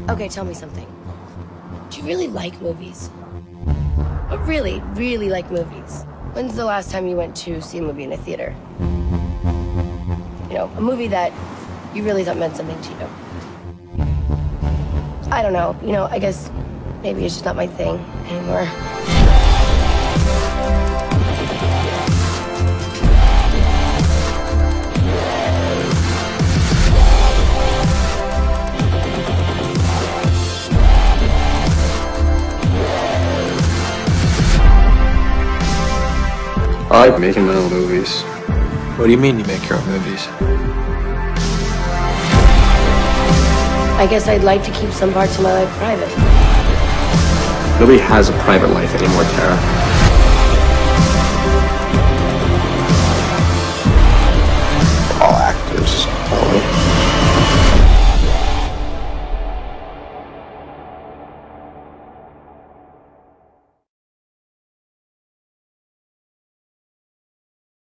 Okay, tell me something. Do you really like movies? Really, really like movies? When's the last time you went to see a movie in a theater? You know, a movie that you really thought meant something to you. I don't know, I guess maybe it's just not my thing anymore. I like making my own movies. What do you mean you make your own movies? I guess I'd like to keep some parts of my life private. Nobody has a private life anymore, Tara.